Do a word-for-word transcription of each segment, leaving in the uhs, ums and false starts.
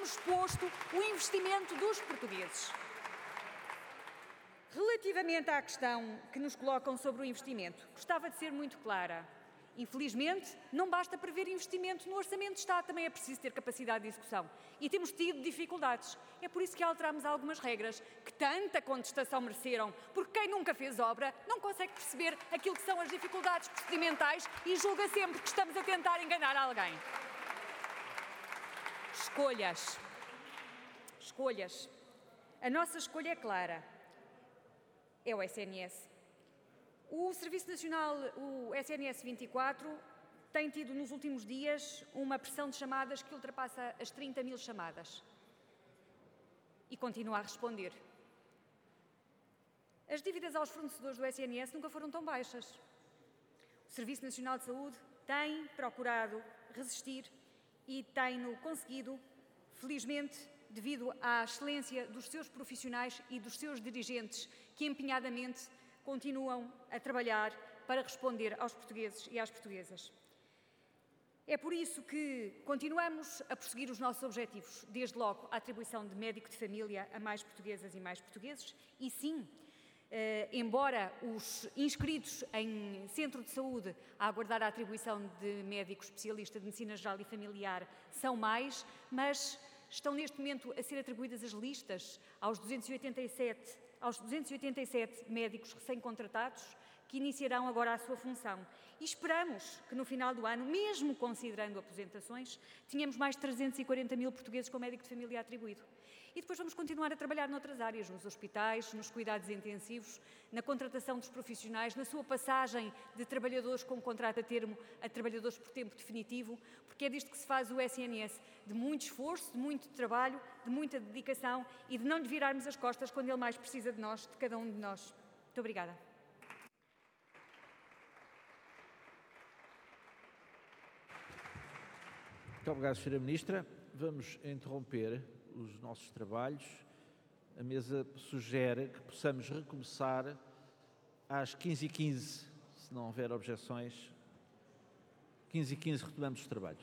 temos posto o investimento dos portugueses. Relativamente à questão que nos colocam sobre o investimento, gostava de ser muito clara. Infelizmente, não basta prever investimento no Orçamento de Estado, também é preciso ter capacidade de execução. E temos tido dificuldades. É por isso que alteramos algumas regras que tanta contestação mereceram, porque quem nunca fez obra não consegue perceber aquilo que são as dificuldades procedimentais e julga sempre que estamos a tentar enganar alguém. Escolhas. Escolhas. A nossa escolha é clara. É o S N S. O Serviço Nacional, o S N S vinte e quatro, tem tido nos últimos dias uma pressão de chamadas que ultrapassa as trinta mil chamadas. E continua a responder. As dívidas aos fornecedores do S N S nunca foram tão baixas. O Serviço Nacional de Saúde tem procurado resistir e tem-no conseguido, felizmente, devido à excelência dos seus profissionais e dos seus dirigentes, que empenhadamente continuam a trabalhar para responder aos portugueses e às portuguesas. É por isso que continuamos a prosseguir os nossos objetivos, desde logo a atribuição de médico de família a mais portuguesas e mais portugueses, e sim, eh, embora os inscritos em centro de saúde a aguardar a atribuição de médico especialista de medicina geral e familiar são mais, mas estão neste momento a ser atribuídas as listas aos duzentos e oitenta e sete aos duzentos e oitenta e sete médicos recém-contratados que iniciarão agora a sua função. E esperamos que no final do ano, mesmo considerando aposentações, tenhamos mais de trezentos e quarenta mil portugueses com médico de família atribuído. E depois vamos continuar a trabalhar noutras áreas, nos hospitais, nos cuidados intensivos, na contratação dos profissionais, na sua passagem de trabalhadores com contrato a termo a trabalhadores por tempo definitivo, porque é disto que se faz o S N S, de muito esforço, de muito trabalho, de muita dedicação e de não lhe virarmos as costas quando ele mais precisa de nós, de cada um de nós. Muito obrigada. Muito obrigado, senhora Ministra. Vamos interromper os nossos trabalhos. A mesa sugere que possamos recomeçar às quinze e quinze, se não houver objeções. quinze e quinze retomamos os trabalhos.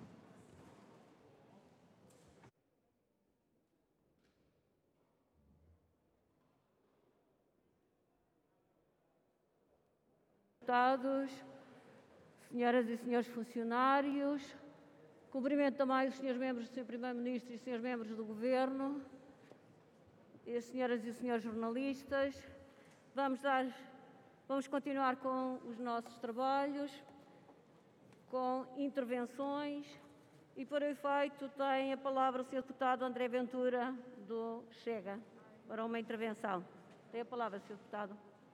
Deputados, senhoras e senhores funcionários, cumprimento também os senhores membros do senhor Primeiro-Ministro e os senhores membros do Governo, e as senhoras e os senhores jornalistas. Vamos dar, vamos continuar com os nossos trabalhos, com intervenções, e para o efeito tem a palavra o senhor deputado André Ventura, do Chega, para uma intervenção. Tem a palavra, senhor deputado.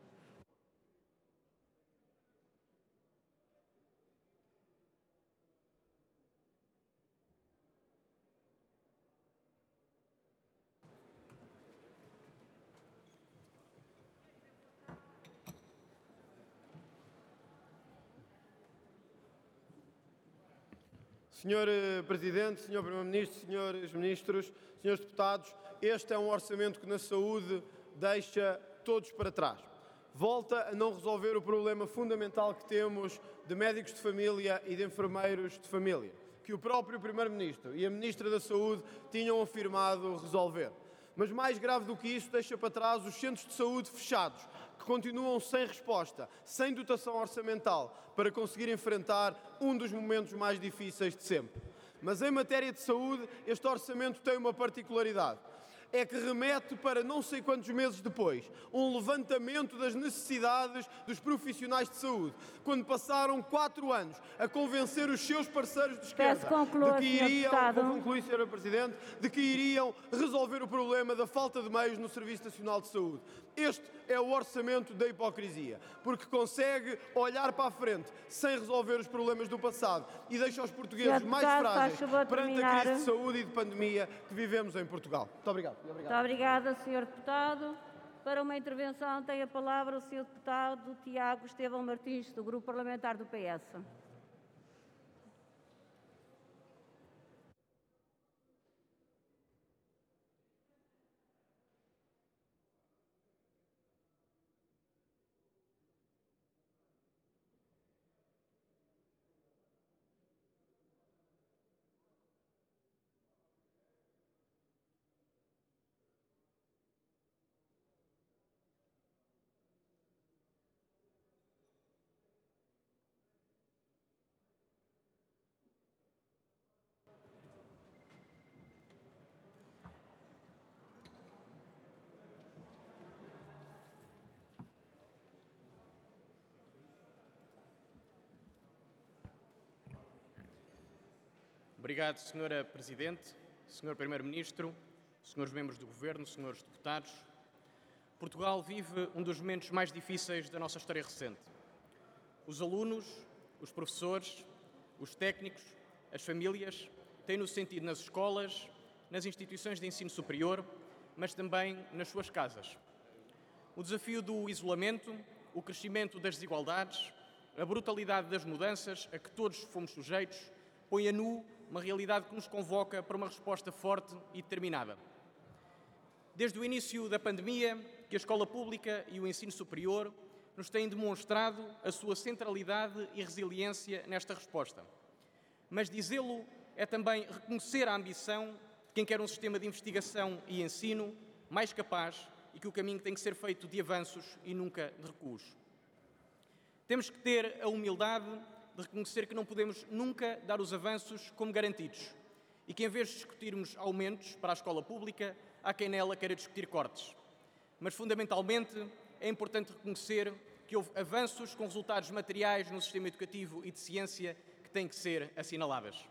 senhor Presidente, senhor Primeiro-Ministro, senhores Ministros, senhores Deputados, este é um orçamento que na saúde deixa todos para trás. Volta a não resolver o problema fundamental que temos de médicos de família e de enfermeiros de família, que o próprio Primeiro-Ministro e a Ministra da Saúde tinham afirmado resolver. Mas mais grave do que isso, deixa para trás os centros de saúde fechados, que continuam sem resposta, sem dotação orçamental, para conseguir enfrentar um dos momentos mais difíceis de sempre. Mas em matéria de saúde, este orçamento tem uma particularidade. É que remete para não sei quantos meses depois um levantamento das necessidades dos profissionais de saúde, quando passaram quatro anos a convencer os seus parceiros de esquerda de que iriam, vou concluir, senhora Presidente, de que iriam resolver o problema da falta de meios no Serviço Nacional de Saúde. Este é o orçamento da hipocrisia, porque consegue olhar para a frente sem resolver os problemas do passado e deixa os portugueses mais frágeis perante a crise de saúde e de pandemia que vivemos em Portugal. Muito obrigado. Muito obrigada, senhor Deputado. Para uma intervenção tem a palavra o senhor Deputado Tiago Estevão Martins, do Grupo Parlamentar do P S. Obrigado, senhora Presidente, senhor Primeiro-Ministro, senhores membros do Governo, senhores deputados. Portugal vive um dos momentos mais difíceis da nossa história recente. Os alunos, os professores, os técnicos, as famílias têm-no sentido nas escolas, nas instituições de ensino superior, mas também nas suas casas. O desafio do isolamento, o crescimento das desigualdades, a brutalidade das mudanças a que todos fomos sujeitos, põe a nu uma realidade que nos convoca para uma resposta forte e determinada. Desde o início da pandemia, que a escola pública e o ensino superior nos têm demonstrado a sua centralidade e resiliência nesta resposta. Mas dizê-lo é também reconhecer a ambição de quem quer um sistema de investigação e ensino mais capaz e que o caminho tem que ser feito de avanços e nunca de recuos. Temos que ter a humildade de reconhecer que não podemos nunca dar os avanços como garantidos e que, em vez de discutirmos aumentos para a escola pública, há quem nela queira discutir cortes. Mas, fundamentalmente, é importante reconhecer que houve avanços com resultados materiais no sistema educativo e de ciência que têm que ser assinaladas.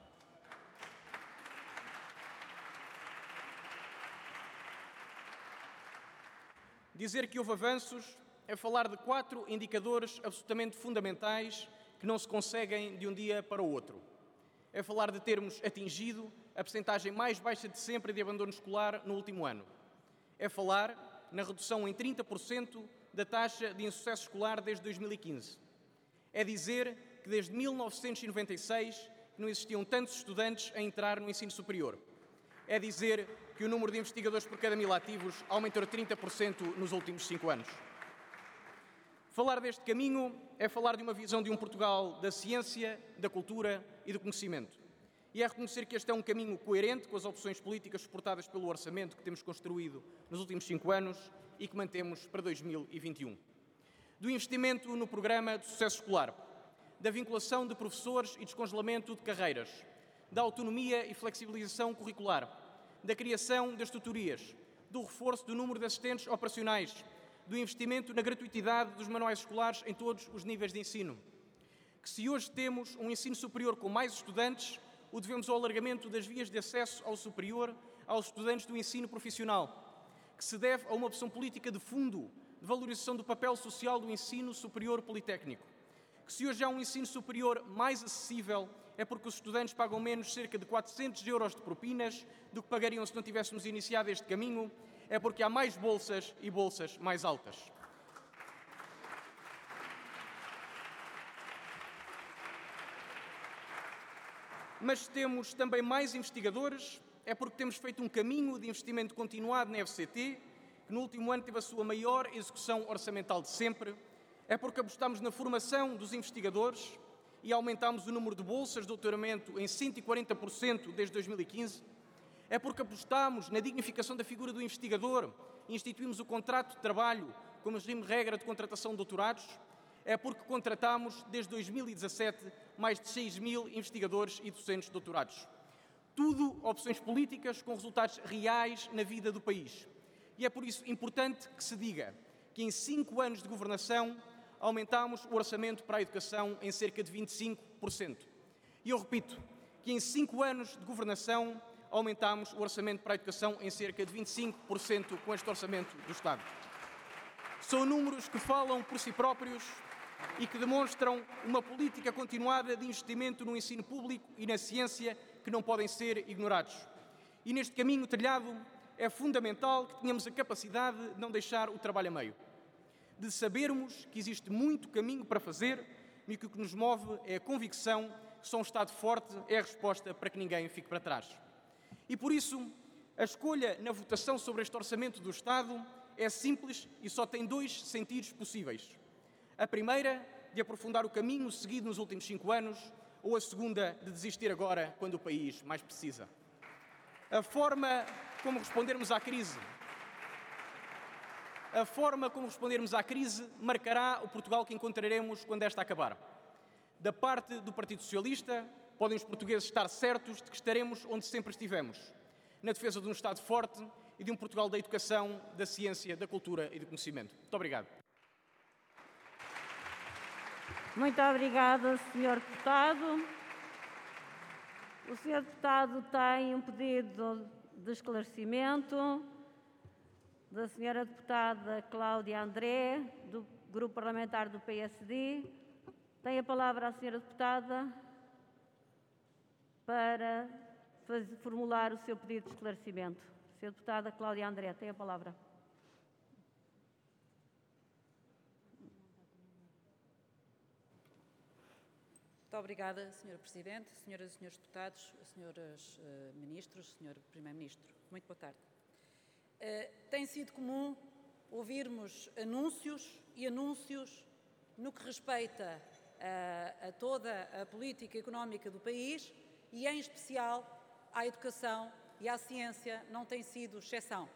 Dizer que houve avanços é falar de quatro indicadores absolutamente fundamentais que não se conseguem de um dia para o outro. É falar de termos atingido a percentagem mais baixa de sempre de abandono escolar no último ano. É falar na redução em trinta por cento da taxa de insucesso escolar desde dois mil e quinze. É dizer que desde mil novecentos e noventa e seis não existiam tantos estudantes a entrar no ensino superior. É dizer que o número de investigadores por cada mil ativos aumentou trinta por cento nos últimos cinco anos. Falar deste caminho é falar de uma visão de um Portugal da ciência, da cultura e do conhecimento. E é reconhecer que este é um caminho coerente com as opções políticas suportadas pelo orçamento que temos construído nos últimos cinco anos e que mantemos para dois mil e vinte e um. Do investimento no programa de sucesso escolar, da vinculação de professores e descongelamento de carreiras, da autonomia e flexibilização curricular, da criação das tutorias, do reforço do número de assistentes operacionais, do investimento na gratuitidade dos manuais escolares em todos os níveis de ensino. Que se hoje temos um ensino superior com mais estudantes, o devemos ao alargamento das vias de acesso ao superior aos estudantes do ensino profissional, que se deve a uma opção política de fundo de valorização do papel social do ensino superior politécnico. Que se hoje há um ensino superior mais acessível, é porque os estudantes pagam menos cerca de quatrocentos euros de propinas do que pagariam se não tivéssemos iniciado este caminho, é porque há mais bolsas e bolsas mais altas. Mas temos também mais investigadores, é porque temos feito um caminho de investimento continuado na F C T, que no último ano teve a sua maior execução orçamental de sempre, é porque apostamos na formação dos investigadores e aumentámos o número de bolsas de doutoramento em cento e quarenta por cento desde dois mil e quinze, é porque apostámos na dignificação da figura do investigador e instituímos o contrato de trabalho como regime de regra de contratação de doutorados, é porque contratámos, desde dois mil e dezassete, mais de seis mil investigadores e docentes doutorados. Tudo opções políticas com resultados reais na vida do país. E é por isso importante que se diga que em cinco anos de governação aumentámos o orçamento para a educação em cerca de vinte e cinco por cento. E eu repito que em cinco anos de governação aumentámos o orçamento para a educação em cerca de vinte e cinco por cento com este orçamento do Estado. São números que falam por si próprios e que demonstram uma política continuada de investimento no ensino público e na ciência que não podem ser ignorados. E neste caminho trilhado é fundamental que tenhamos a capacidade de não deixar o trabalho a meio, de sabermos que existe muito caminho para fazer e que o que nos move é a convicção que só um Estado forte é a resposta para que ninguém fique para trás. E por isso, a escolha na votação sobre este orçamento do Estado é simples e só tem dois sentidos possíveis. A primeira, de aprofundar o caminho seguido nos últimos cinco anos, ou a segunda, de desistir agora, quando o país mais precisa. A forma como respondermos à crise, a forma como respondermos à crise marcará o Portugal que encontraremos quando esta acabar. Da parte do Partido Socialista, podem os portugueses estar certos de que estaremos onde sempre estivemos, na defesa de um Estado forte e de um Portugal da educação, da ciência, da cultura e do conhecimento. Muito obrigado. Muito obrigada, senhor Deputado. O senhor deputado tem um pedido de esclarecimento da senhora deputada Cláudia André, do Grupo Parlamentar do P S D. Tem a palavra a senhora deputada para fazer, formular o seu pedido de esclarecimento. Senhora deputada Cláudia André, tem a palavra. Muito obrigada, senhora Presidente, senhoras e senhores deputados, senhores uh, ministros, senhor Primeiro-Ministro. Muito boa tarde. Uh, tem sido comum ouvirmos anúncios e anúncios no que respeita uh, a toda a política económica do país e, em especial, à educação e à ciência, não tem sido exceção.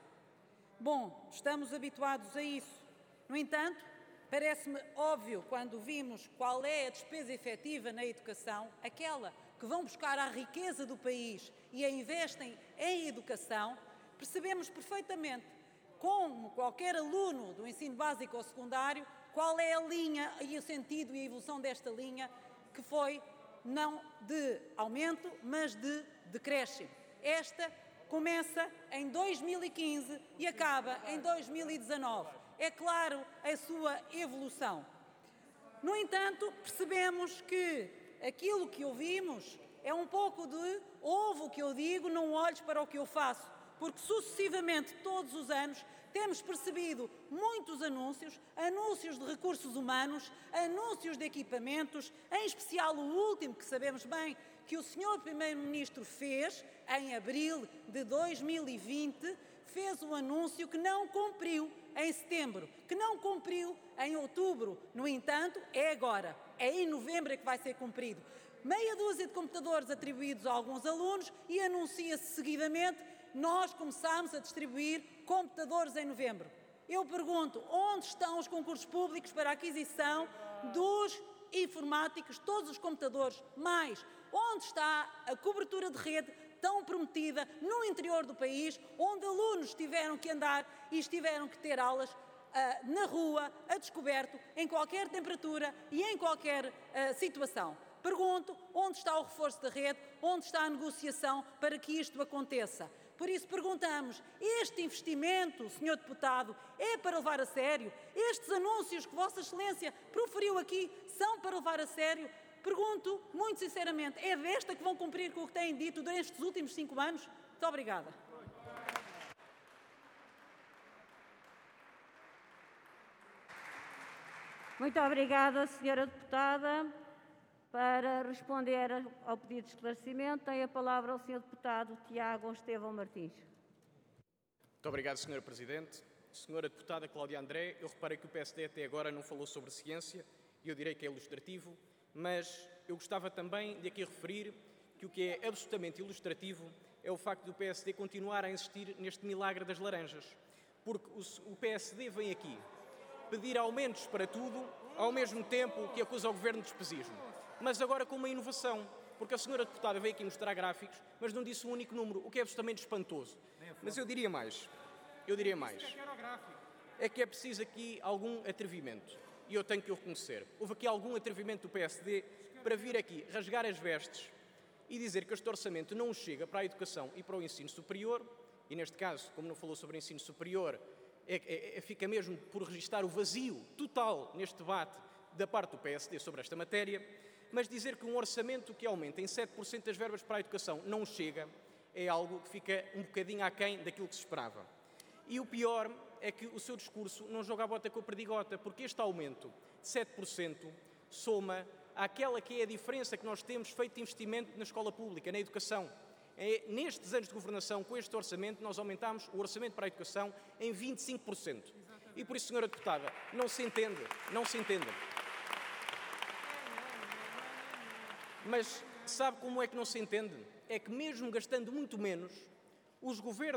Bom, estamos habituados a isso. No entanto, parece-me óbvio, quando vimos qual é a despesa efetiva na educação, aquela que vão buscar à riqueza do país e a investem em educação, percebemos perfeitamente, como qualquer aluno do ensino básico ou secundário, qual é a linha e o sentido e a evolução desta linha, que foi não de aumento, mas de decréscimo. Esta começa em dois mil e quinze e acaba em dois mil e dezanove. É claro a sua evolução. No entanto, percebemos que aquilo que ouvimos é um pouco de ouve o que eu digo, não olhes para o que eu faço, porque sucessivamente, todos os anos, temos percebido muitos anúncios, anúncios de recursos humanos, anúncios de equipamentos, em especial o último, que sabemos bem que o senhor Primeiro-Ministro fez, em abril de dois mil e vinte, fez um anúncio que não cumpriu em setembro, que não cumpriu em outubro. No entanto, é agora, é em novembro que vai ser cumprido. Meia dúzia de computadores atribuídos a alguns alunos e anuncia-se seguidamente, nós começamos a distribuir computadores em novembro. Eu pergunto, onde estão os concursos públicos para a aquisição dos informáticos, todos os computadores? Mais, onde está a cobertura de rede tão prometida no interior do país, onde alunos tiveram que andar e tiveram que ter aulas uh, na rua, a descoberto, em qualquer temperatura e em qualquer uh, situação? Pergunto, onde está o reforço da rede, onde está a negociação para que isto aconteça? Por isso perguntamos, este investimento, senhor deputado, é para levar a sério? Estes anúncios que Vossa Excelência proferiu aqui são para levar a sério? Pergunto, muito sinceramente, é desta que vão cumprir com o que têm dito durante estes últimos cinco anos? Muito obrigada. Muito obrigada, senhora deputada. Para responder ao pedido de esclarecimento, tem a palavra o senhor deputado Tiago Estevão Martins. Muito obrigado, senhora Presidente. Senhora deputada Cláudia André, eu reparei que o P S D até agora não falou sobre ciência, e eu direi que é ilustrativo, mas eu gostava também de aqui referir que o que é absolutamente ilustrativo é o facto do P S D continuar a insistir neste milagre das laranjas, porque o P S D vem aqui pedir aumentos para tudo, ao mesmo tempo que acusa o Governo de despesismo. Mas agora com uma inovação, porque a senhora deputada veio aqui mostrar gráficos, mas não disse um único número, o que é absolutamente espantoso. Mas eu diria mais, eu diria mais, é que é preciso aqui algum atrevimento, e eu tenho que o reconhecer. Houve aqui algum atrevimento do P S D para vir aqui rasgar as vestes e dizer que este orçamento não chega para a educação e para o ensino superior, e neste caso, como não falou sobre ensino superior, é, é, é, fica mesmo por registar o vazio total neste debate da parte do P S D sobre esta matéria. Mas dizer que um orçamento que aumenta em sete por cento das verbas para a educação não chega é algo que fica um bocadinho aquém daquilo que se esperava. E o pior é que o seu discurso não joga a bota com a perdigota, porque este aumento de sete por cento soma àquela que é a diferença que nós temos feito de investimento na escola pública, na educação. É, nestes anos de governação, com este orçamento, nós aumentámos o orçamento para a educação em vinte e cinco por cento. E por isso, senhora deputada, não se entende, não se entende. Mas sabe como é que não se entende? É que mesmo gastando muito menos, os governos